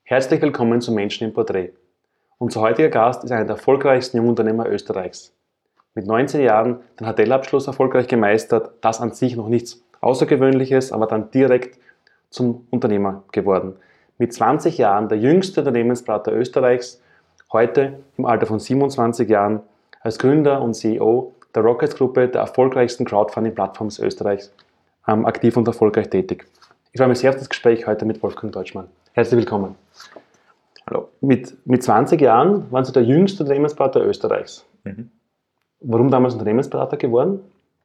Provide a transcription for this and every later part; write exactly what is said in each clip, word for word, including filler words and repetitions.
Herzlich willkommen zu Menschen im Porträt. Unser heutiger Gast ist einer der erfolgreichsten Jungunternehmer Österreichs. Mit neunzehn Jahren den H T L Abschluss erfolgreich gemeistert, das an sich noch nichts Außergewöhnliches, aber dann direkt zum Unternehmer geworden. Mit zwanzig Jahren der jüngste Unternehmensberater Österreichs, heute im Alter von siebenundzwanzig Jahren als Gründer und C E O der Rockets-Gruppe, der erfolgreichsten Crowdfunding-Plattform Österreichs, ähm, aktiv und erfolgreich tätig. Ich freue mich sehr auf das Gespräch heute mit Wolfgang Deutschmann. Herzlich willkommen. Hallo. Mit, mit zwanzig Jahren waren Sie der jüngste Unternehmensberater Österreichs. Mhm. Warum damals Unternehmensberater geworden?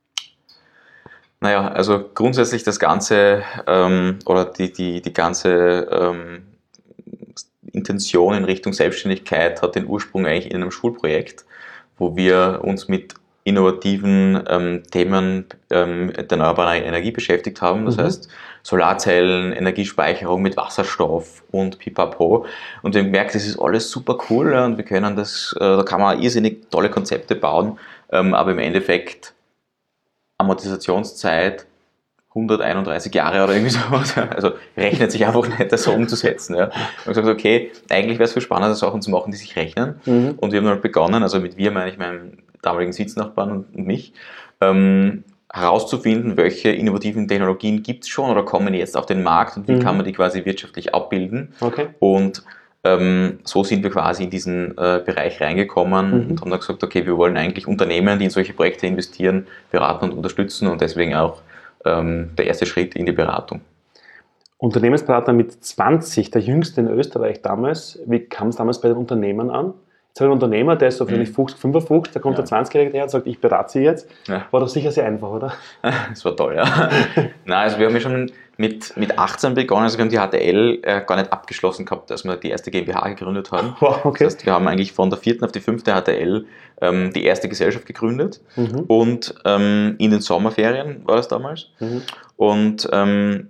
Naja, also grundsätzlich das Ganze ähm, oder die, die, die ganze ähm, Intention in Richtung Selbstständigkeit hat den Ursprung eigentlich in einem Schulprojekt, wo wir uns mit innovativen ähm, Themen ähm, der erneuerbaren Energie beschäftigt haben. Das mhm. heißt Solarzellen, Energiespeicherung mit Wasserstoff und Pipapo. Und wir haben gemerkt, das ist alles super cool, ja, und wir können das, äh, da kann man irrsinnig tolle Konzepte bauen, ähm, aber im Endeffekt Amortisationszeit hunderteinunddreißig Jahre oder irgendwie sowas. Also rechnet sich einfach nicht, das so umzusetzen. Ja. Und gesagt, okay, eigentlich wäre es viel spannender, Sachen zu machen, die sich rechnen. Mhm. Und wir haben dann begonnen, also mit wir meine ich meinen damaligen Sitznachbarn und mich, ähm, herauszufinden, welche innovativen Technologien gibt es schon oder kommen jetzt auf den Markt und wie mhm. kann man die quasi wirtschaftlich abbilden. Okay. Und ähm, so sind wir quasi in diesen äh, Bereich reingekommen mhm. und haben dann gesagt, okay, wir wollen eigentlich Unternehmen, die in solche Projekte investieren, beraten und unterstützen und deswegen auch ähm, der erste Schritt in die Beratung. Unternehmensberater mit zwanzig, der jüngste in Österreich damals. Wie kam es damals bei den Unternehmern an? Jetzt habe ich einen Unternehmer, der ist so wahrscheinlich mhm. fünfzig, fünfundfünfzig, da kommt ja. der zwanzigjährige her und sagt, ich berate Sie jetzt. Ja. War doch sicher sehr einfach, oder? Das war toll, ja. Nein, also wir haben ja schon mit, mit achtzehn begonnen, also wir haben die H T L äh, gar nicht abgeschlossen gehabt, als wir die erste GmbH gegründet haben. Wow, okay. Das heißt, wir haben eigentlich von der vierten auf die fünfte H T L ähm, die erste Gesellschaft gegründet mhm. und ähm, in den Sommerferien war das damals. Mhm. Und ähm,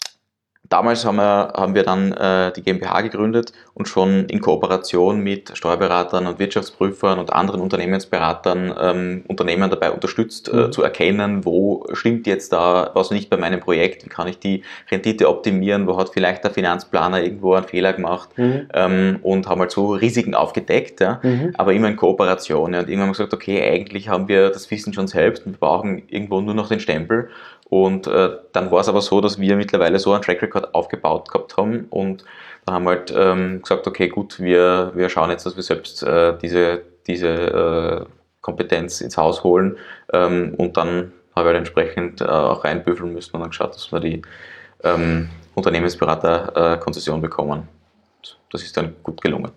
damals haben wir, haben wir dann äh, die GmbH gegründet und schon in Kooperation mit Steuerberatern und Wirtschaftsprüfern und anderen Unternehmensberatern ähm, Unternehmen dabei unterstützt, mhm. äh, zu erkennen, wo stimmt jetzt da was nicht bei meinem Projekt, wie kann ich die Rendite optimieren, wo hat vielleicht der Finanzplaner irgendwo einen Fehler gemacht mhm. ähm, und haben halt so Risiken aufgedeckt, ja, mhm. aber immer in Kooperation. Ja, und irgendwann haben wir gesagt, okay, eigentlich haben wir das Wissen schon selbst und wir brauchen irgendwo nur noch den Stempel. Und äh, dann war es aber so, dass wir mittlerweile so einen Track Record aufgebaut gehabt haben und dann haben wir halt ähm, gesagt, okay gut, wir, wir schauen jetzt, dass wir selbst äh, diese, diese äh, Kompetenz ins Haus holen ähm, und dann haben wir halt entsprechend äh, auch reinbüffeln müssen und dann geschaut, dass wir die ähm, Unternehmensberater-Konzession äh, bekommen. Das ist dann gut gelungen.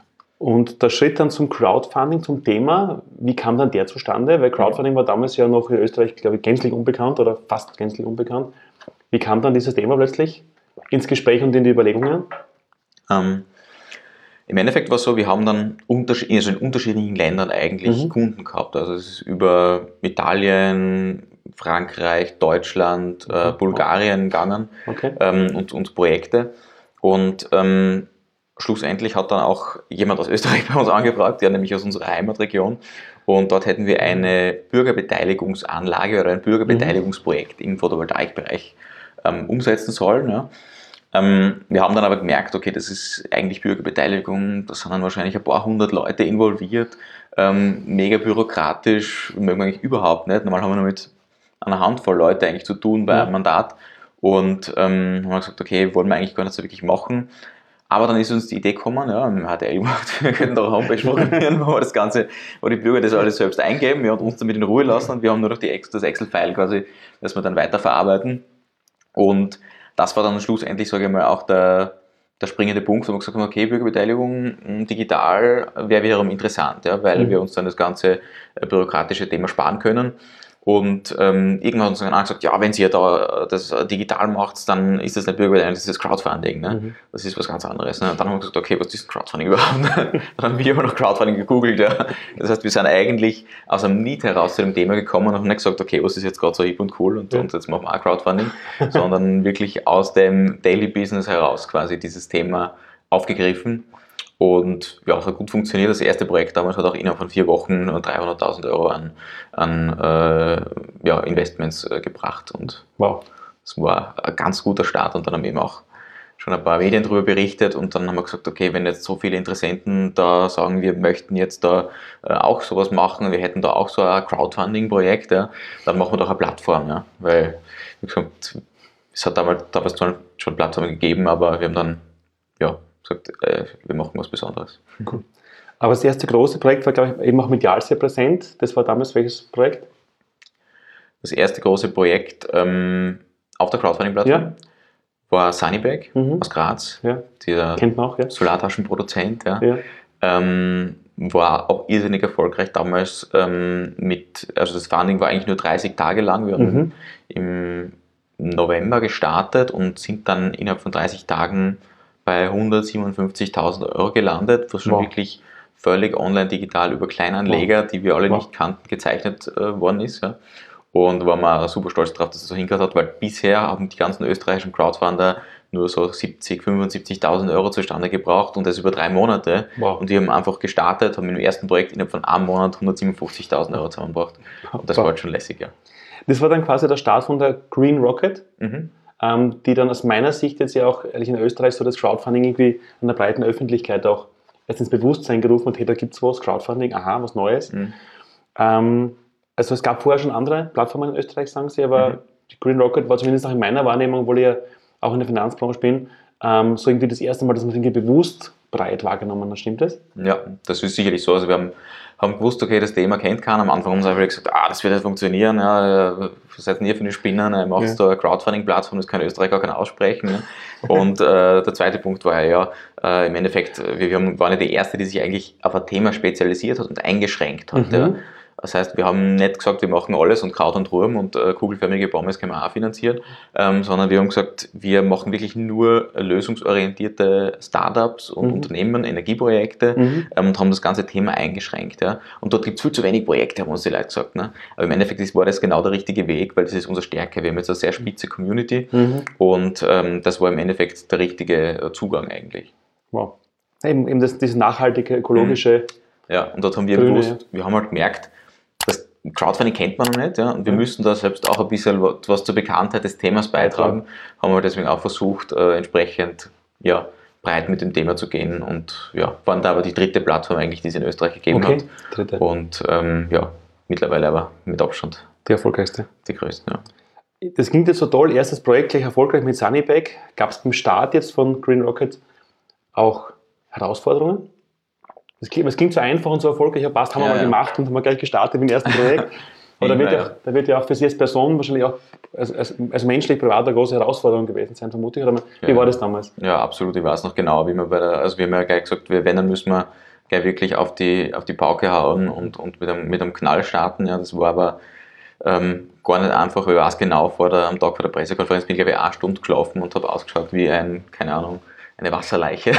Und der Schritt dann zum Crowdfunding, zum Thema, wie kam dann der zustande? Weil Crowdfunding war damals ja noch in Österreich, glaube ich, gänzlich unbekannt oder fast gänzlich unbekannt. Wie kam dann dieses Thema plötzlich ins Gespräch und in die Überlegungen? Ähm, Im Endeffekt war es so, wir haben dann unterschied- also in unterschiedlichen Ländern eigentlich mhm. Kunden gehabt. Also es ist über Italien, Frankreich, Deutschland, mhm. äh, Bulgarien gegangen okay. ähm, und, und Projekte. Und ähm, schlussendlich hat dann auch jemand aus Österreich bei uns angefragt, ja, nämlich aus unserer Heimatregion. Und dort hätten wir eine Bürgerbeteiligungsanlage oder ein Bürgerbeteiligungsprojekt im Photovoltaikbereich ähm, umsetzen sollen. Ja. Ähm, wir haben dann aber gemerkt, okay, das ist eigentlich Bürgerbeteiligung, da sind dann wahrscheinlich ein paar hundert Leute involviert, ähm, mega bürokratisch, mögen wir eigentlich überhaupt nicht. Normal haben wir nur mit einer Handvoll Leute eigentlich zu tun bei ja. einem Mandat. Und ähm, haben wir gesagt, okay, wollen wir eigentlich gar nicht so wirklich machen. Aber dann ist uns die Idee gekommen, ja, wir haben H T L gemacht, wir könnten doch eine Homepage programmieren, wo wir das Ganze, wo die Bürger das alles selbst eingeben, wir haben uns damit in Ruhe lassen und wir haben nur noch die, das Excel-File quasi, das wir dann weiterverarbeiten. Und das war dann schlussendlich, sage ich mal, auch der, der springende Punkt, wo wir gesagt haben, okay, Bürgerbeteiligung digital wäre wiederum interessant, ja, weil mhm. wir uns dann das ganze bürokratische Thema sparen können. Und ähm, irgendwann hat uns dann auch gesagt, ja, wenn ihr da das digital macht, dann ist das nicht Bürgerbeteiligung, das ist das Crowdfunding. Ne? Mhm. Das ist was ganz anderes. Ne? Und dann haben wir gesagt, okay, was ist Crowdfunding überhaupt? Dann haben wir aber noch Crowdfunding gegoogelt. Ja. Das heißt, wir sind eigentlich aus einem Need heraus zu dem Thema gekommen und haben nicht gesagt, okay, was ist jetzt gerade so hip und cool und, ja. und jetzt machen wir auch Crowdfunding, sondern wirklich aus dem Daily Business heraus quasi dieses Thema aufgegriffen. Und ja, es hat gut funktioniert. Das erste Projekt damals hat auch innerhalb von vier Wochen dreihunderttausend Euro an, an äh, ja, Investments äh, gebracht. Und wow. Es war ein ganz guter Start und dann haben wir eben auch schon ein paar Medien darüber berichtet und dann haben wir gesagt, okay, wenn jetzt so viele Interessenten da sagen, wir möchten jetzt da äh, auch sowas machen, wir hätten da auch so ein Crowdfunding-Projekt, ja, dann machen wir doch eine Plattform, ja, weil, wie gesagt, es hat damals, damals schon Plattformen gegeben, aber wir haben dann, ja, gesagt, äh, wir machen was Besonderes. Cool. Aber das erste große Projekt war, glaube ich, eben auch medial sehr präsent. Das war damals welches Projekt? Das erste große Projekt ähm, auf der Crowdfunding-Plattform Ja. war Sunnybag Mhm. aus Graz, Ja. dieser Kennt man auch, ja. Solartaschenproduzent. Ja. Ja. Ähm, war auch irrsinnig erfolgreich damals ähm, mit, also das Funding war eigentlich nur dreißig Tage lang. Wir haben Mhm. im November gestartet und sind dann innerhalb von dreißig Tagen bei hundertsiebenundfünfzigtausend Euro gelandet, was schon Wow. wirklich völlig online digital über Kleinanleger, die wir alle Wow. nicht kannten, gezeichnet äh, worden ist. Ja. Und waren wir super stolz darauf, dass es so hingehört hat, weil bisher haben die ganzen österreichischen Crowdfunder nur so siebzig, fünfundsiebzigtausend Euro zustande gebraucht und das über drei Monate. Wow. Und die haben einfach gestartet, haben im ersten Projekt innerhalb von einem Monat hundertsiebenundfünfzigtausend Euro zusammengebracht. Und das Wow. war halt schon lässig, ja. Das war dann quasi der Start von der Green Rocket, Mhm. ähm, die dann aus meiner Sicht jetzt ja auch ehrlich in Österreich so das Crowdfunding irgendwie an der breiten Öffentlichkeit auch erst ins Bewusstsein gerufen hat, hey, da gibt es was, Crowdfunding, aha, was Neues. Mhm. Ähm, also es gab vorher schon andere Plattformen in Österreich, sagen Sie, aber Mhm. die Green Rocket war zumindest auch in meiner Wahrnehmung, obwohl ich ja auch in der Finanzbranche bin, ähm, so irgendwie das erste Mal, dass man irgendwie bewusst breit wahrgenommen hat. Stimmt das? Ja, das ist sicherlich so. Also wir haben, haben gewusst, okay, das Thema kennt keiner. Am Anfang haben sie einfach gesagt, ah, das wird nicht funktionieren. Ja, was seid ihr für eine Spinner? Ihr macht Ja. da eine Crowdfunding-Plattform, das kann Österreich gar keiner aussprechen. Ne? Und äh, der zweite Punkt war ja, äh, im Endeffekt, wir, wir haben, waren ja die Erste, die sich eigentlich auf ein Thema spezialisiert hat und eingeschränkt hat. Mhm. Ja. Das heißt, wir haben nicht gesagt, wir machen alles und Kraut und Rüben und äh, kugelförmige Pommes können wir auch finanzieren, ähm, sondern wir haben gesagt, wir machen wirklich nur lösungsorientierte Startups und Mhm. Unternehmen, Energieprojekte Mhm. ähm, und haben das ganze Thema eingeschränkt. Ja. Und dort gibt es viel zu wenig Projekte, haben uns die Leute gesagt. Ne? Aber im Endeffekt ist, war das genau der richtige Weg, weil das ist unsere Stärke. Wir haben jetzt eine sehr spitze Community Mhm. und ähm, das war im Endeffekt der richtige äh, Zugang eigentlich. Wow. Eben, eben das, dieses nachhaltige, ökologische. Ja, und dort haben wir Grüne, bewusst, wir haben halt gemerkt, das Crowdfunding kennt man noch nicht, ja, und wir Ja. müssen da selbst auch ein bisschen was, was zur Bekanntheit des Themas beitragen, haben wir deswegen auch versucht, äh, entsprechend ja, breit mit dem Thema zu gehen und ja, waren da aber die dritte Plattform eigentlich, die es in Österreich gegeben Okay, hat dritte. und ähm, ja, mittlerweile aber mit Abstand Die erfolgreichste. die größte. Ja. Das klingt jetzt so toll. Erstes Projekt gleich erfolgreich mit Sunnybag. Gab es beim Start jetzt von Green Rocket auch Herausforderungen? Das klingt, das klingt so einfach und so erfolgreich. Ja, passt, haben wir Ja, mal ja. gemacht und haben wir gleich gestartet mit dem ersten Projekt. Aber da wird, Immer, ja, auch- da wird ja auch für Sie als Person wahrscheinlich auch als, als, als menschlich privat eine große Herausforderung gewesen sein, vermute ich. Oder wie Ja. war das damals? Ja, absolut. Ich weiß noch genau, wie wir bei der, also wir haben ja gleich gesagt, wir, wenn, dann müssen wir gleich wirklich auf die, auf die Pauke hauen und, und mit, einem, mit einem Knall starten. Ja, das war aber ähm, gar nicht einfach. Ich weiß genau, vor der, am Tag vor der Pressekonferenz bin ich, glaube ich, eine Stunde gelaufen und habe ausgeschaut wie ein, keine Ahnung, eine Wasserleiche.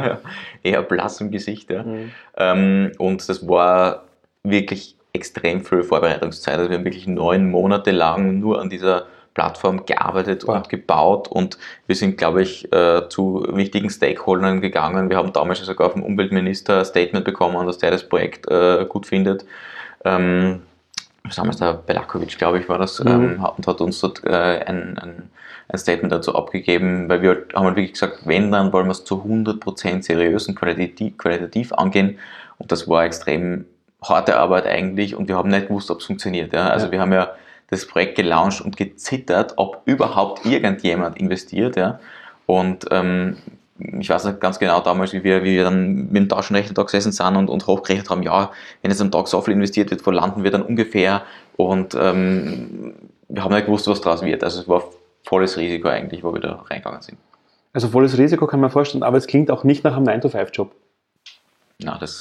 Eher blass im Gesicht. Ja. Mhm. Ähm, und das war wirklich extrem viel Vorbereitungszeit. Also wir haben wirklich neun Monate lang nur an dieser Plattform gearbeitet Wow. und gebaut und wir sind, glaube ich, äh, zu wichtigen Stakeholdern gegangen. Wir haben damals sogar vom Umweltminister ein Statement bekommen, dass der das Projekt äh, gut findet. Ähm, damals der Belakovic, glaube ich, war das, Mhm. ähm, hat- und hat uns dort äh, ein, ein, ein Statement dazu abgegeben, weil wir halt, haben halt wirklich gesagt, wenn, dann wollen wir es zu hundert Prozent seriös und qualitativ, qualitativ angehen und das war extrem harte Arbeit eigentlich und wir haben nicht gewusst, ob es funktioniert. Ja? Also Ja. wir haben ja das Projekt gelauncht und gezittert, ob überhaupt irgendjemand investiert. Ja? Und ähm, ich weiß nicht ganz genau damals, wie wir, wie wir dann mit dem Taschenrechner da gesessen sind und, und hochgerechnet haben, ja, wenn jetzt am Tag so viel investiert wird, wo landen wir dann ungefähr? Und ähm, wir haben nicht gewusst, was daraus wird. Also es war volles Risiko eigentlich, wo wir da reingegangen sind. Also volles Risiko kann man vorstellen, aber es klingt auch nicht nach einem nine to five Job. Na, das,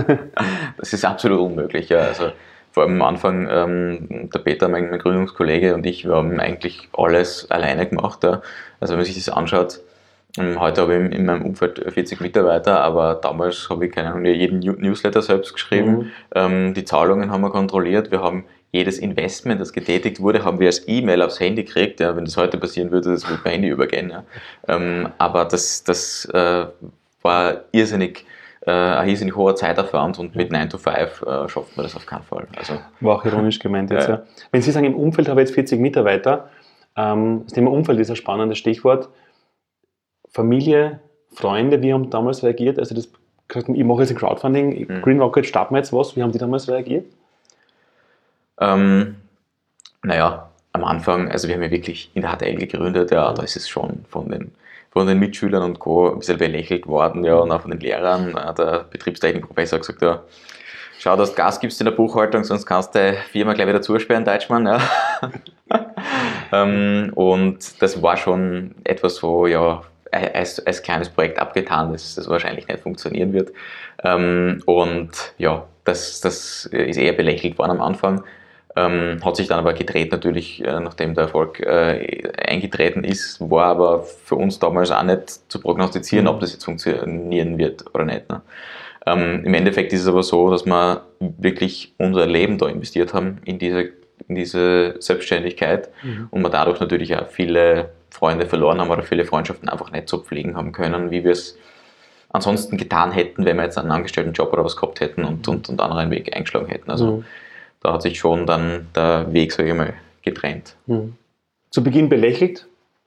das ist absolut unmöglich. Ja. Also vor allem am Anfang, ähm, der Peter, mein, mein Gründungskollege und ich, wir haben eigentlich alles alleine gemacht. Ja. Also wenn man sich das anschaut, ähm, heute habe ich in, in meinem Umfeld vierzig Mitarbeiter, aber damals habe ich keine Ahnung, jeden New- Newsletter selbst geschrieben. Mhm. Ähm, die Zahlungen haben wir kontrolliert. Wir haben jedes Investment, das getätigt wurde, haben wir als E-Mail aufs Handy gekriegt. Ja. Wenn das heute passieren würde, das würde per Handy übergehen. Ja. Ähm, aber das, das äh, war irrsinnig äh, ein irrsinnig hoher Zeitaufwand und mit nine to five äh, schafft man das auf keinen Fall. Also, War auch ironisch gemeint jetzt. Ja. Ja. Wenn Sie sagen, im Umfeld habe ich jetzt vierzig Mitarbeiter, ähm, das Thema Umfeld ist ein spannendes Stichwort. Familie, Freunde, wie haben damals reagiert? Also das, ich mache jetzt ein Crowdfunding, mhm. Green Rocket, starten wir jetzt was, wie haben die damals reagiert? Ähm, naja, am Anfang, also wir haben ja wirklich in der H T L gegründet, ja, da ist es schon von den, von den Mitschülern und Co. ein bisschen belächelt worden, ja, und auch von den Lehrern. Der Betriebstechnikprofessor hat gesagt, ja, schau, dass du Gas gibst in der Buchhaltung, sonst kannst du die Firma gleich wieder zusperren, Deutschmann. Ja. ähm, und das war schon etwas, wo ja als, als kleines Projekt abgetan, dass das wahrscheinlich nicht funktionieren wird. Ähm, und ja, das, das ist eher belächelt worden am Anfang. Ähm, hat sich dann aber gedreht natürlich, äh, nachdem der Erfolg äh, eingetreten ist, war aber für uns damals auch nicht zu prognostizieren, mhm. ob das jetzt funktionieren wird oder nicht. Ne? Ähm, Im Endeffekt ist es aber so, dass wir wirklich unser Leben da investiert haben in diese, in diese Selbstständigkeit mhm. und wir dadurch natürlich auch viele Freunde verloren haben oder viele Freundschaften einfach nicht so pflegen haben können, wie wir es ansonsten getan hätten, wenn wir jetzt einen Angestelltenjob oder was gehabt hätten und, mhm. und, und anderen Weg eingeschlagen hätten. Also mhm. da hat sich schon dann der Weg, sage ich mal, getrennt. Mhm. Zu Beginn belächelt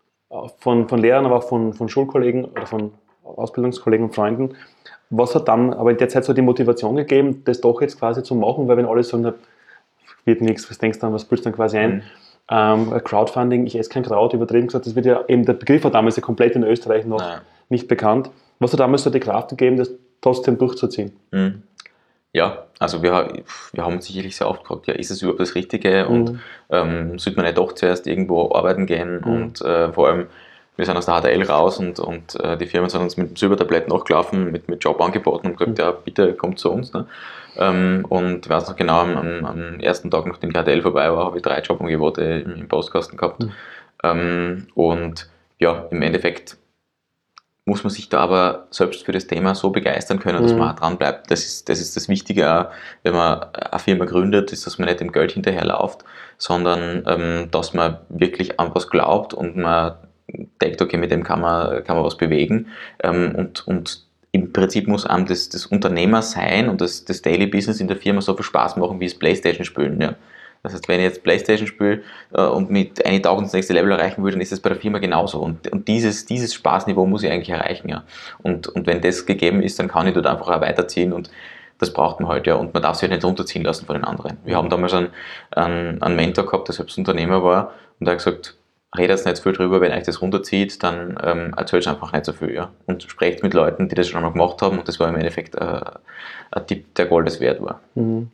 von, von Lehrern, aber auch von, von Schulkollegen oder von Ausbildungskollegen und Freunden. Was hat dann aber in der Zeit so die Motivation gegeben, das doch jetzt quasi zu machen? Weil wenn alle sagen, wird nichts, was denkst du dann, was spürst du dann quasi ein? Mhm. Ähm, Crowdfunding, ich esse kein Kraut, übertrieben gesagt, das wird ja eben, der Begriff war damals ja komplett in Österreich noch Nein. nicht bekannt. Was hat damals so die Kraft gegeben, das trotzdem durchzuziehen? Mhm. Ja, also wir, wir haben uns sicherlich sehr oft gefragt, ja, ist es überhaupt das Richtige und mhm. ähm, sollte man nicht doch zuerst irgendwo arbeiten gehen mhm. und äh, vor allem, wir sind aus der H T L raus und, und äh, die Firmen sind uns mit dem Silbertablett nachgelaufen, mit, mit Jobangeboten und gesagt, mhm. ja, bitte kommt zu uns. Ne? Ähm, und ich weiß noch genau, am, am ersten Tag, nachdem die H T L vorbei war, habe ich drei Jobangebote im, im Postkasten gehabt. Mhm. Ähm, und ja, im Endeffekt muss man sich da aber selbst für das Thema so begeistern können, dass mhm. man auch dran bleibt. Das ist, das ist das Wichtige auch, wenn man eine Firma gründet, ist, dass man nicht dem Geld hinterherläuft, sondern ähm, dass man wirklich an was glaubt und man denkt, okay, mit dem kann man, kann man was bewegen. Ähm, und, und im Prinzip muss einem das, das Unternehmer sein und das, das Daily Business in der Firma so viel Spaß machen, wie es Playstation spielen. Ja. Das heißt, wenn ich jetzt Playstation spiele äh, und mit einem Tauchen das nächste Level erreichen würde, dann ist das bei der Firma genauso. Und, und dieses, dieses Spaßniveau muss ich eigentlich erreichen. Ja. Und, und wenn das gegeben ist, dann kann ich dort einfach auch weiterziehen und das braucht man halt, ja. Und man darf sich halt nicht runterziehen lassen von den anderen. Wir haben damals einen, einen, einen Mentor gehabt, der selbst Unternehmer war und der hat gesagt, redet nicht viel drüber, wenn euch das runterzieht, dann ähm, erzählt einfach nicht so viel. Ja. Und sprecht mit Leuten, die das schon einmal gemacht haben und das war im Endeffekt äh, ein Tipp, der Goldes wert war. Mhm.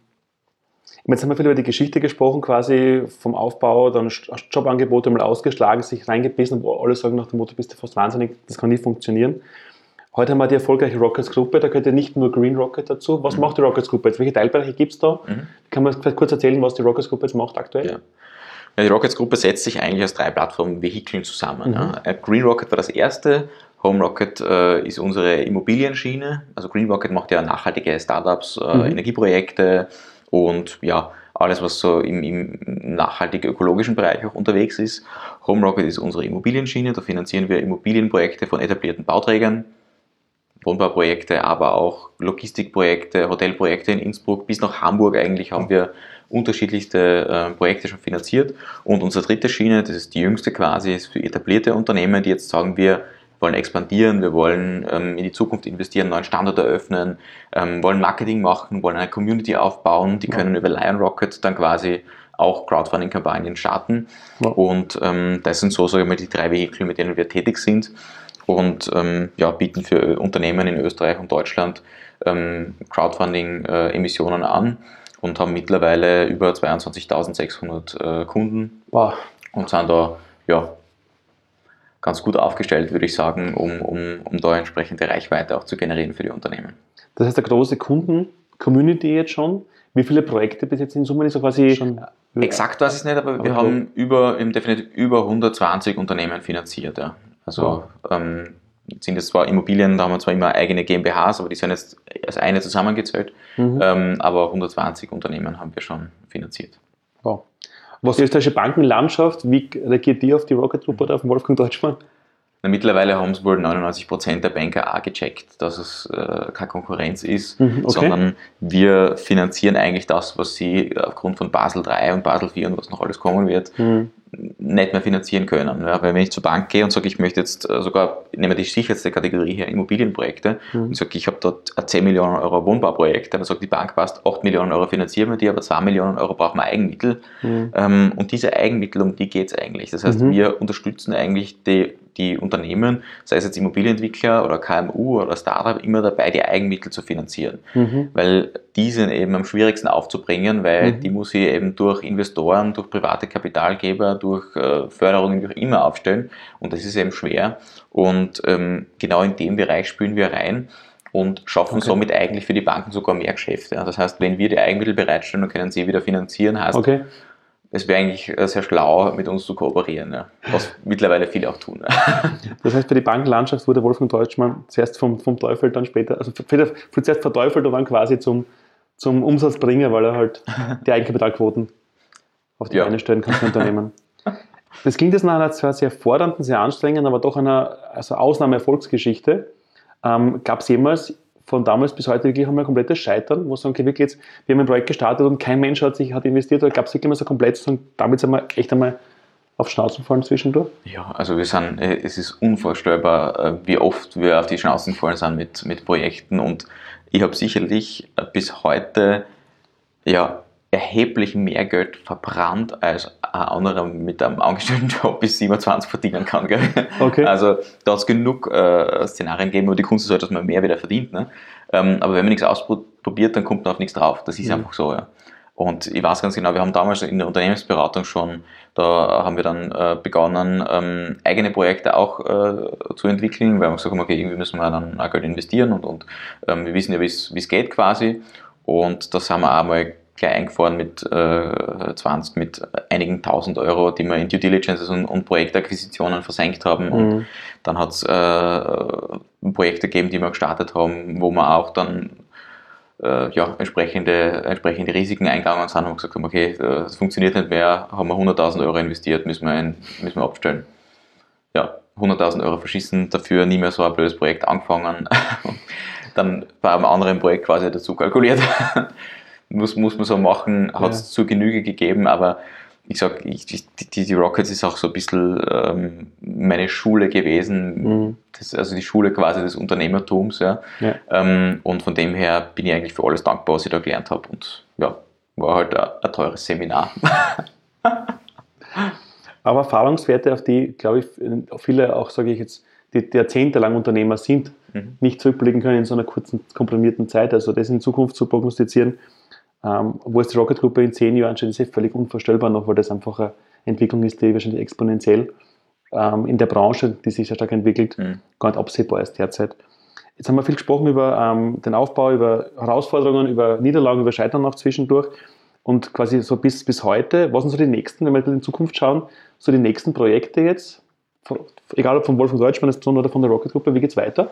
Jetzt haben wir viel über die Geschichte gesprochen, quasi vom Aufbau, dann Jobangebote mal ausgeschlagen, sich reingebissen, wo alle sagen nach dem Motto, bist du fast wahnsinnig, das kann nie funktionieren. Heute haben wir die erfolgreiche Rockets Gruppe, da gehört ja nicht nur Green Rocket dazu. Was mhm. macht die Rockets Gruppe jetzt? Welche Teilbereiche gibt es da? Mhm. Kann man vielleicht kurz erzählen, was die Rockets Gruppe jetzt macht aktuell? Ja. Ja, die Rockets Gruppe setzt sich eigentlich aus drei Plattformen-Vehikeln zusammen. Mhm. Ja. Green Rocket war das erste, Home Rocket äh, ist unsere Immobilienschiene. Also Green Rocket macht ja nachhaltige Startups, äh, mhm. Energieprojekte, und ja, alles, was so im, im nachhaltig-ökologischen Bereich auch unterwegs ist. Home Rocket ist unsere Immobilienschiene, da finanzieren wir Immobilienprojekte von etablierten Bauträgern, Wohnbauprojekte, aber auch Logistikprojekte, Hotelprojekte in Innsbruck bis nach Hamburg eigentlich haben wir unterschiedlichste äh, Projekte schon finanziert. Und unsere dritte Schiene, das ist die jüngste quasi, ist für etablierte Unternehmen, die jetzt sagen, wir wollen expandieren, wir wollen ähm, in die Zukunft investieren, einen neuen Standort eröffnen, ähm, wollen Marketing machen, wollen eine Community aufbauen, die ja. können über Lion Rocket dann quasi auch Crowdfunding-Kampagnen starten. Ja. Und ähm, das sind so, sage ich mal, die drei Vehikel, mit denen wir tätig sind und ähm, ja, bieten für Unternehmen in Österreich und Deutschland ähm, Crowdfunding-Emissionen äh, an und haben mittlerweile über zweiundzwanzigtausendsechshundert äh, Kunden wow. und sind da ja, ganz gut aufgestellt, würde ich sagen, um, um, um da entsprechende Reichweite auch zu generieren für die Unternehmen. Das heißt, eine große Kunden-Community jetzt schon. Wie viele Projekte bis jetzt in Summe ist so quasi schon? Exakt weiß ich nicht, aber, aber wir haben über, im definitiv über hundertzwanzig Unternehmen finanziert. Ja. Also wow. ähm, sind jetzt zwar Immobilien, da haben wir zwar immer eigene GmbHs, aber die sind jetzt als eine zusammengezählt. Mhm. Ähm, aber hundertzwanzig Unternehmen haben wir schon finanziert. Wow. Was die österreichische Bankenlandschaft, wie reagiert die auf die Rocket Group oder auf den Wolfgang Deutschmann? Na, mittlerweile haben es wohl neunundneunzig Prozent der Banker auch gecheckt, dass es äh, keine Konkurrenz ist, mhm, okay. sondern wir finanzieren eigentlich das, was sie aufgrund von Basel drei und Basel vier und was noch alles kommen wird, mhm. nicht mehr finanzieren können. Ja, weil wenn ich zur Bank gehe und sage, ich möchte jetzt äh, sogar, nehmen wir die sicherste Kategorie hier, Immobilienprojekte, mhm. und sage, ich habe dort ein zehn Millionen Euro Wohnbauprojekt, dann sagt die Bank, passt, acht Millionen Euro finanzieren wir die, aber zwei Millionen Euro brauchen wir Eigenmittel. Mhm. Ähm, und diese Eigenmittel, um die geht es eigentlich. Das heißt, mhm. wir unterstützen eigentlich die, die Unternehmen, sei es jetzt Immobilienentwickler oder K M U oder Startup, immer dabei, die Eigenmittel zu finanzieren. Mhm. Weil die sind eben am schwierigsten aufzubringen, weil mhm. die muss ich eben durch Investoren, durch private Kapitalgeber, durch äh, Förderungen, wie auch immer aufstellen. Und das ist eben schwer. Und ähm, genau in dem Bereich spielen wir rein und schaffen okay. somit eigentlich für die Banken sogar mehr Geschäfte. Ja. Das heißt, wenn wir die Eigenmittel bereitstellen, dann können sie wieder finanzieren. Heißt, okay. es wäre eigentlich sehr schlau, mit uns zu kooperieren, ja. Was mittlerweile viele auch tun. Das heißt, für die Bankenlandschaft wurde Wolfgang Deutschmann zuerst vom, vom Teufel, dann später, also für, für zuerst verteufelt und dann quasi zum, zum Umsatzbringer, weil er halt die Eigenkapitalquoten auf die ja. Beine stellen kann für Unternehmen. Das klingt jetzt nach einer zwar sehr fordernden, sehr anstrengenden, aber doch einer also Ausnahme-Erfolgsgeschichte. Ähm, Gab es jemals von damals bis heute wirklich einmal ein komplettes Scheitern, wo sagen, okay, wirklich jetzt, wir haben ein Projekt gestartet und kein Mensch hat sich hat investiert, oder gab es wirklich mal so komplett, sagen, damit sind wir echt einmal auf Schnauzen fallen zwischendurch? Ja, also wir sind, es ist unvorstellbar, wie oft wir auf die Schnauzen gefallen sind mit, mit Projekten, und ich habe sicherlich bis heute ja erheblich mehr Geld verbrannt, als ein anderer mit einem Angestelltenjob bis siebenundzwanzig verdienen kann. Gell? Okay. Also da hat es genug äh, Szenarien gegeben, wo die Kunst ist halt, dass man mehr wieder verdient. Ne? Ähm, aber wenn man nichts ausprobiert, dann kommt man auf nichts drauf. Das ist mhm. einfach so. Ja. Und ich weiß ganz genau, wir haben damals in der Unternehmensberatung schon, da haben wir dann äh, begonnen, ähm, eigene Projekte auch äh, zu entwickeln. Wir haben gesagt, okay, irgendwie müssen wir dann auch Geld investieren, und, und ähm, wir wissen ja, wie es geht quasi. Und das haben wir auch mal gleich eingefahren mit äh, zwanzig, mit einigen tausend Euro, die wir in Due Diligences und, und Projektakquisitionen versenkt haben. Mhm. Und dann hat es äh, Projekte gegeben, die wir gestartet haben, wo wir auch dann äh, ja, entsprechende, entsprechende Risiken eingegangen sind und gesagt haben, okay, das funktioniert nicht mehr, haben wir hunderttausend Euro investiert, müssen wir, ein, müssen wir abstellen. Ja, hunderttausend Euro verschissen, dafür nie mehr so ein blödes Projekt angefangen. Dann bei einem anderen Projekt quasi dazu kalkuliert. Muss, muss man so machen, hat es ja. zur Genüge gegeben, aber ich sag, ich, die, die Rockets ist auch so ein bisschen ähm, meine Schule gewesen, mhm. das, also die Schule quasi des Unternehmertums, ja. ja. Ähm, und von dem her bin ich eigentlich für alles dankbar, was ich da gelernt habe, und ja, war halt ein, ein teures Seminar. Aber Erfahrungswerte, auf die, glaube ich, viele auch, sage ich jetzt, die, die jahrzehntelang Unternehmer sind, mhm. nicht zurückblicken können in so einer kurzen, komprimierten Zeit, also das in Zukunft zu prognostizieren, Ähm, wo es die Rocket-Gruppe in zehn Jahren steht, ist ja völlig unvorstellbar noch, weil das einfach eine Entwicklung ist, die wahrscheinlich exponentiell ähm, in der Branche, die sich sehr stark entwickelt, mhm. gar nicht absehbar ist derzeit. Jetzt haben wir viel gesprochen über ähm, den Aufbau, über Herausforderungen, über Niederlagen, über Scheitern noch zwischendurch, und quasi so bis, bis heute. Was sind so die nächsten, wenn wir in die Zukunft schauen, so die nächsten Projekte jetzt, von, egal ob von Wolfgang Deutschmann oder von der Rocket-Gruppe, wie geht es weiter?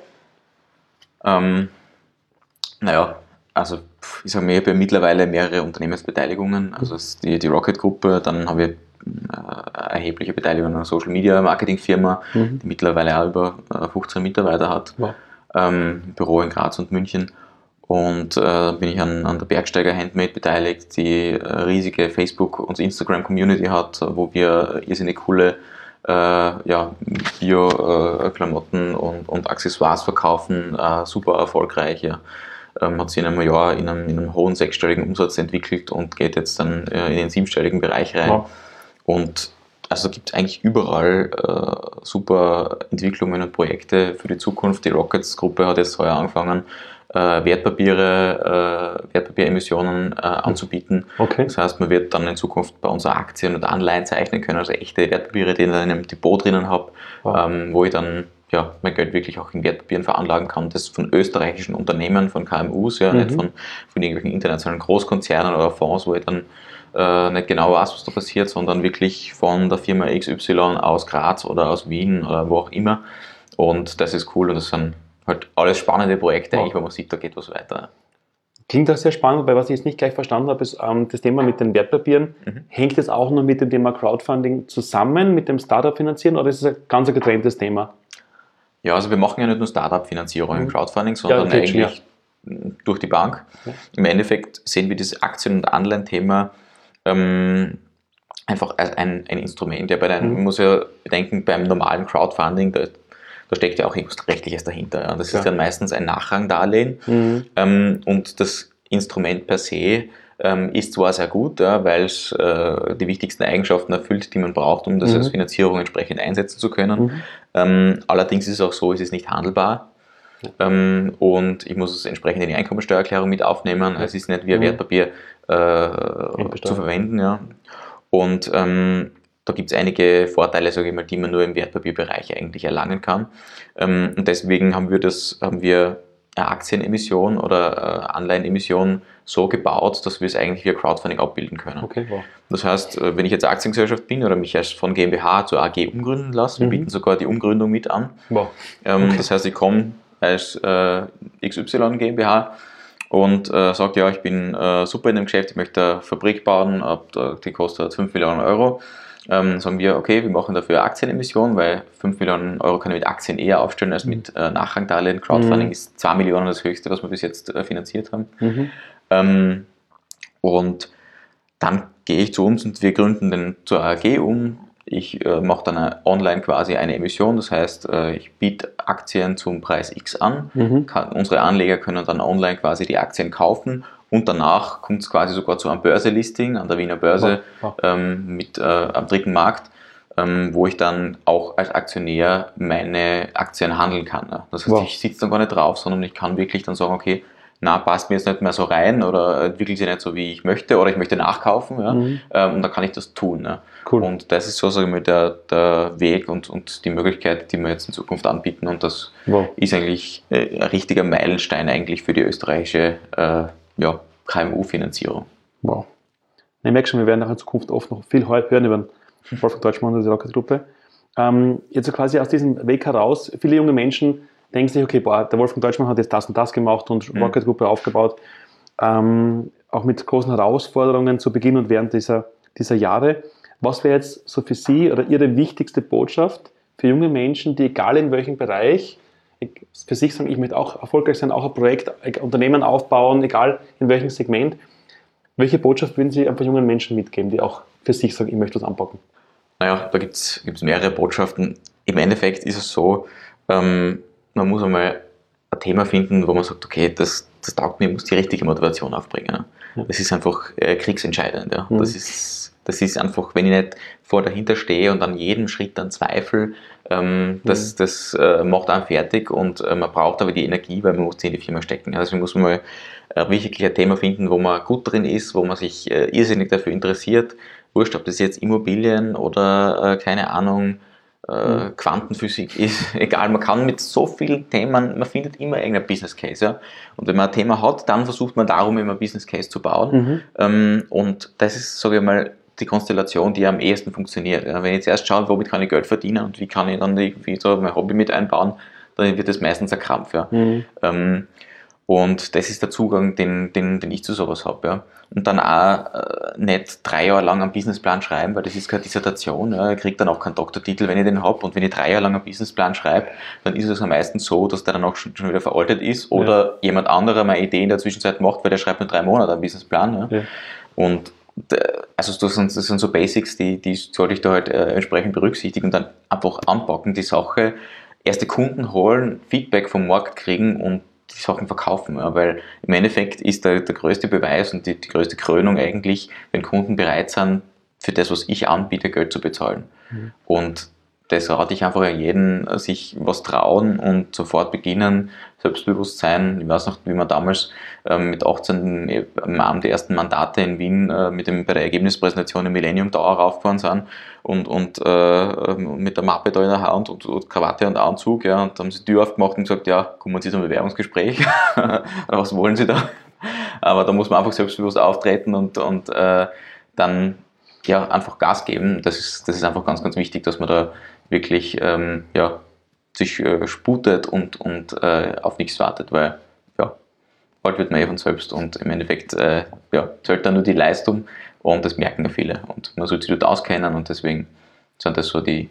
Ähm, naja, Also ich sage mir, ich habe ja mittlerweile mehrere Unternehmensbeteiligungen, also die, die Rocket-Gruppe, dann habe ich äh, erhebliche Beteiligung an einer Social-Media-Marketing-Firma, mhm. die mittlerweile auch über äh, fünfzehn Mitarbeiter hat, wow. ähm, Büro in Graz und München, und äh, bin ich an, an der Bergsteiger Handmade beteiligt, die äh, riesige Facebook- und Instagram-Community hat, wo wir irrsinnig coole äh, ja, Bio-Klamotten äh, und, und Accessoires verkaufen, äh, super erfolgreich, ja. Ähm, hat sich in einem Jahr in einem, in einem hohen sechsstelligen Umsatz entwickelt und geht jetzt dann äh, in den siebenstelligen Bereich rein. Wow. Und also gibt es eigentlich überall äh, super Entwicklungen und Projekte für die Zukunft. Die Rockets-Gruppe hat jetzt heuer angefangen, äh, Wertpapiere, äh, Wertpapieremissionen äh, anzubieten. Okay. Das heißt, man wird dann in Zukunft bei uns Aktien und Anleihen zeichnen können, also echte Wertpapiere, die ich in einem Depot drinnen habe, wow. ähm, wo ich dann ja, mein Geld wirklich auch in Wertpapieren veranlagen kann. Das von österreichischen Unternehmen, von K M Us, ja, mhm. nicht von, von irgendwelchen internationalen Großkonzernen oder Fonds, wo ich dann äh, nicht genau weiß, was da passiert, sondern wirklich von der Firma X Y aus Graz oder aus Wien oder wo auch immer. Und das ist cool, und das sind halt alles spannende Projekte, wow. wo man sieht, da geht was weiter. Klingt auch sehr spannend, wobei was ich jetzt nicht gleich verstanden habe, ist ähm, das Thema mit den Wertpapieren. Mhm. Hängt das auch noch mit dem Thema Crowdfunding zusammen, mit dem Startup finanzieren, oder ist es ein ganz getrenntes Thema? Ja, also wir machen ja nicht nur Startup-Finanzierung mhm. im Crowdfunding, sondern ja, eigentlich ja. durch die Bank. Ja. Im Endeffekt sehen wir dieses Aktien- und Anleihen-Thema ähm, einfach als ein, ein Instrument. Ja, bei den, Mhm. man muss ja bedenken, beim normalen Crowdfunding, da, da steckt ja auch irgendwas Rechtliches dahinter. Ja. Das Klar. ist dann meistens ein Nachrangdarlehen Mhm. ähm, und das Instrument per se ähm, ist zwar sehr gut, ja, weil es äh, die wichtigsten Eigenschaften erfüllt, die man braucht, um das Mhm. als Finanzierung entsprechend einsetzen zu können. Mhm. Ähm, allerdings ist es auch so, es ist nicht handelbar. Ähm, und ich muss es entsprechend in die Einkommensteuererklärung mit aufnehmen. Ja. Es ist nicht wie ein Mhm. Wertpapier äh, Einbesteuert. zu verwenden. Ja. Und ähm, da gibt es einige Vorteile, sage ich mal, die man nur im Wertpapierbereich eigentlich erlangen kann. Ähm, und deswegen haben wir das, haben wir eine Aktienemission oder äh, Anleihenemission so gebaut, dass wir es eigentlich via Crowdfunding abbilden können. Okay, wow. Das heißt, äh, wenn ich jetzt Aktiengesellschaft bin oder mich erst von GmbH zur A G umgründen lasse, wir Mhm. bieten sogar die Umgründung mit an. Wow. Ähm, Okay. Das heißt, ich komme als äh, X Y GmbH und äh, sage, ja, ich bin äh, super in dem Geschäft, ich möchte eine Fabrik bauen, ab, die kostet fünf Millionen Euro. Ähm, sagen wir, okay, wir machen dafür Aktienemission, weil fünf Millionen Euro kann ich mit Aktien eher aufstellen als mit äh, Nachrangdarlehen. Crowdfunding Mhm. ist zwei Millionen das höchste, was wir bis jetzt äh, finanziert haben. Mhm. Ähm, und dann gehe ich zu uns und wir gründen den zur A G um. Ich äh, mache dann eine, online quasi eine Emission, das heißt, äh, ich biete Aktien zum Preis X an. Mhm. Kann, unsere Anleger können dann online quasi die Aktien kaufen und danach kommt es quasi sogar zu einem Börselisting an der Wiener Börse Wow. Wow. ähm, mit, äh, am dritten Markt, ähm, wo ich dann auch als Aktionär meine Aktien handeln kann. Ja. Das heißt, Wow. ich sitze dann gar nicht drauf, sondern ich kann wirklich dann sagen, okay, na, passt mir jetzt nicht mehr so rein oder entwickelt sich nicht so, wie ich möchte oder ich möchte nachkaufen, ja, Mhm. ähm, und dann kann ich das tun. Ja. Cool. Und das ist so, sage ich mal, der, der Weg und, und die Möglichkeit, die wir jetzt in Zukunft anbieten und das Wow. ist eigentlich äh, ein richtiger Meilenstein eigentlich für die österreichische äh, ja, K M U-Finanzierung. Wow. Ich merke schon, wir werden auch in Zukunft oft noch viel hören über den Wolfgang Deutschmann und die Rocket-Gruppe. Ähm, jetzt so quasi aus diesem Weg heraus, viele junge Menschen denken sich, okay, boah, der Wolfgang Deutschmann hat jetzt das und das gemacht und Mhm. Rocket-Gruppe aufgebaut. Ähm, auch mit großen Herausforderungen zu Beginn und während dieser, dieser Jahre. Was wäre jetzt so für Sie oder Ihre wichtigste Botschaft für junge Menschen, die egal in welchem Bereich für sich sagen, ich möchte auch erfolgreich sein, auch ein Projekt, ein Unternehmen aufbauen, egal in welchem Segment. Welche Botschaft würden Sie einfach jungen Menschen mitgeben, die auch für sich sagen, ich möchte das anpacken? Naja, da gibt es mehrere Botschaften. Im Endeffekt ist es so, ähm, man muss einmal ein Thema finden, wo man sagt, okay, das, das taugt mir, ich muss die richtige Motivation aufbringen. Ja. Ja. Das ist einfach äh, kriegsentscheidend. Ja. Mhm. Das, ist, das ist einfach, wenn ich nicht vor dahinter stehe und an jedem Schritt dann zweifle, ähm, das, Mhm. das äh, macht einen fertig und äh, man braucht aber die Energie, weil man muss in die Firma stecken. Ja. Deswegen muss man mal äh, wirklich ein Thema finden, wo man gut drin ist, wo man sich äh, irrsinnig dafür interessiert. Wurscht, ob das jetzt Immobilien oder äh, keine Ahnung, äh, Quantenphysik ist, egal, man kann mit so vielen Themen, man findet immer irgendein Business Case. Ja? Und wenn man ein Thema hat, dann versucht man darum immer ein Business Case zu bauen. Mhm. Ähm, und das ist, sage ich mal, die Konstellation, die am ehesten funktioniert. Ja? Wenn ich jetzt erst schaue, womit kann ich Geld verdienen und wie kann ich dann irgendwie so mein Hobby mit einbauen, dann wird das meistens ein Krampf. Ja? Mhm. Ähm, Und das ist der Zugang, den, den, den ich zu sowas habe. Ja. Und dann auch äh, nicht drei Jahre lang einen Businessplan schreiben, weil das ist keine Dissertation. Ja. Ich kriege dann auch keinen Doktortitel, wenn ich den habe. Und wenn ich drei Jahre lang einen Businessplan schreibe, dann ist es am meisten so, dass der dann auch schon, schon wieder veraltet ist oder ja. jemand anderer meine Idee in der Zwischenzeit macht, weil der schreibt nur drei Monate einen Businessplan. Ja. Ja. Und also das sind, das sind so Basics, die, die sollte ich da halt äh, entsprechend berücksichtigen und dann einfach anpacken, die Sache, erste Kunden holen, Feedback vom Markt kriegen und die Sachen verkaufen, ja, weil im Endeffekt ist der, der größte Beweis und die, die größte Krönung eigentlich, wenn Kunden bereit sind, für das, was ich anbiete, Geld zu bezahlen. Mhm. Und das rate ich einfach an jeden, sich was trauen und sofort beginnen, Selbstbewusstsein. Ich weiß noch, wie man damals ähm, mit achtzehn am Abend die ersten Mandate in Wien äh, mit dem, bei der Ergebnispräsentation im Millennium Tower raufgefahren sind und, und äh, mit der Mappe da in der Hand und, und Krawatte und Anzug. Ja, und dann haben sie die Tür aufgemacht und gesagt, ja, kommen Sie zum Bewerbungsgespräch. Oder was wollen Sie da? Aber da muss man einfach selbstbewusst auftreten und, und äh, dann ja, einfach Gas geben. Das ist, das ist einfach ganz, ganz wichtig, dass man da wirklich ähm, ja, sich äh, sputet und, und äh, auf nichts wartet, weil ja, bald wird man eh von selbst und im Endeffekt äh, ja, zählt dann nur die Leistung und das merken ja viele und man sollte sich dort auskennen und deswegen sind das so die,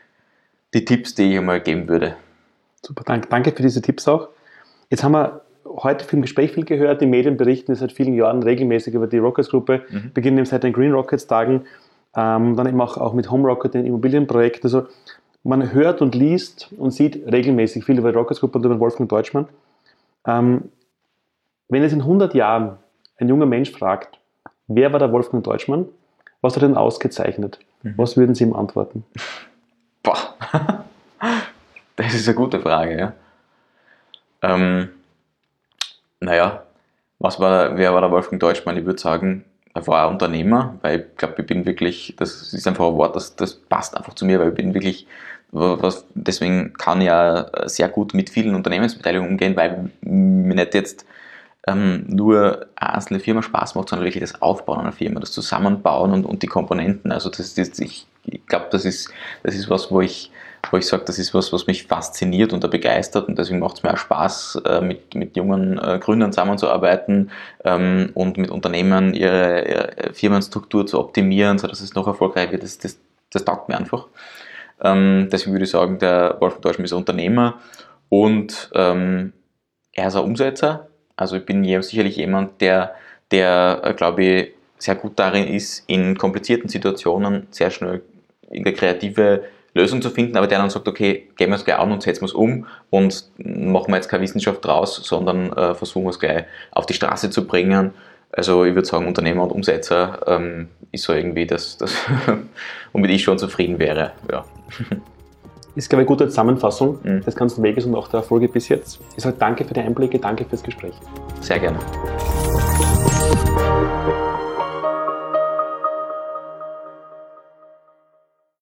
die Tipps, die ich einmal geben würde. Super, danke, danke für diese Tipps auch. Jetzt haben wir heute im Gespräch viel gehört, die Medien berichten seit vielen Jahren regelmäßig über die Rockets-Gruppe, mhm. beginnen seit den Green Rockets-Tagen. ähm, dann eben auch, auch mit HomeRocket, den Immobilienprojekten. Also man hört und liest und sieht regelmäßig viel über die Rockets Group und über Wolfgang Deutschmann. Ähm, wenn es in hundert Jahren ein junger Mensch fragt, wer war der Wolfgang Deutschmann, was hat er denn ausgezeichnet? Mhm. Was würden Sie ihm antworten? Boah, das ist eine gute Frage, ja. Ähm, naja, was war, wer war der Wolfgang Deutschmann? Ich würde sagen, er war ein Unternehmer, weil ich glaube, ich bin wirklich, das ist einfach ein Wort, das, das passt einfach zu mir, weil ich bin wirklich, was, deswegen kann ich ja sehr gut mit vielen Unternehmensbeteiligungen umgehen, weil mir nicht jetzt ähm, nur eine einzelne Firma Spaß macht, sondern wirklich das Aufbauen einer Firma, das Zusammenbauen und, und die Komponenten. Also das, das, ich, ich glaube, das ist, das ist was, wo ich, wo ich sage, das ist was, was mich fasziniert und da begeistert und deswegen macht es mir auch Spaß, mit, mit jungen Gründern zusammenzuarbeiten ähm, und mit Unternehmen ihre, ihre Firmenstruktur zu optimieren, sodass es noch erfolgreich wird. Das, das, das taugt mir einfach. Ähm, deswegen würde ich sagen, der Wolfgang Deutschmann ist ein Unternehmer und ähm, er ist ein Umsetzer. Also ich bin sicherlich jemand, der, der glaube ich, sehr gut darin ist, in komplizierten Situationen sehr schnell eine kreative Lösung zu finden, aber der dann sagt, okay, gehen wir es gleich an und setzen wir es um und machen wir jetzt keine Wissenschaft draus, sondern äh, versuchen wir es gleich auf die Straße zu bringen. Also ich würde sagen, Unternehmer und Umsetzer ähm, ist so irgendwie das, das womit ich schon zufrieden wäre. Ja. Ist, glaube ich, eine gute Zusammenfassung mhm. des ganzen Weges und auch der Erfolge bis jetzt. Ich sage danke für die Einblicke, danke fürs Gespräch. Sehr gerne.